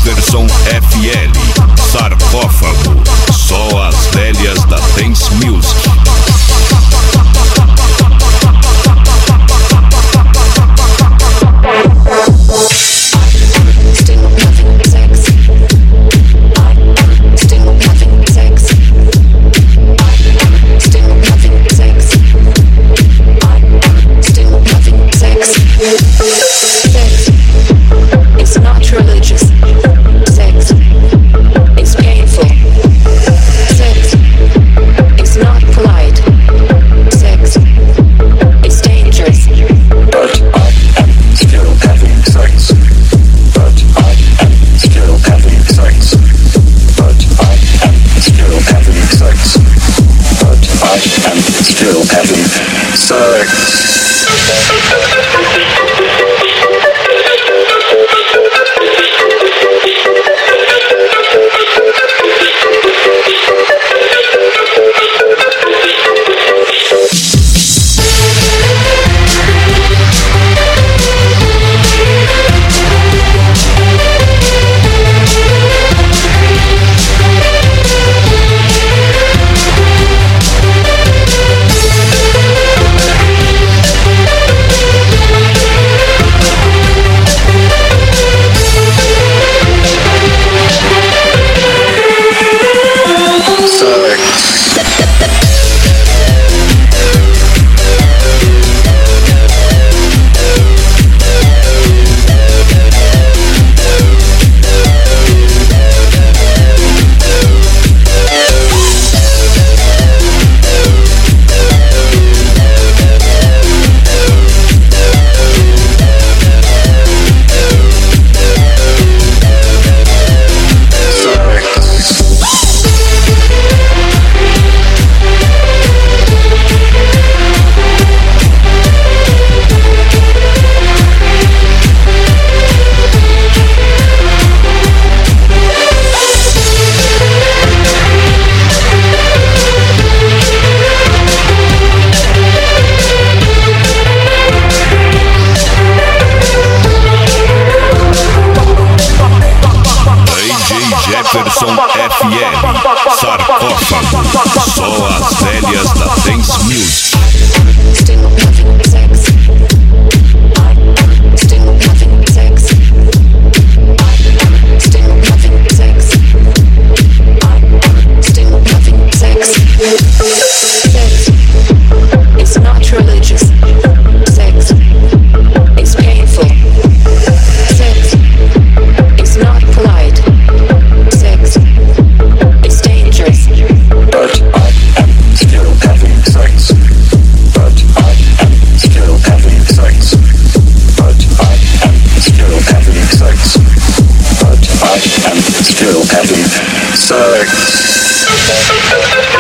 Jefferson FL, Sarcófago, só as velhas da Dance Music. Jefferson FL, Sarcófago, só as velhas da Dance Music. Still having sex. Still having sex. Still having sex. Still having sex. Sex. It's not religious. Sex. It's painful. Sex. It's not polite. Sex. It's dangerous. But I am still having sex. But I am still having sex. But I am still having sex. But I am still having sex.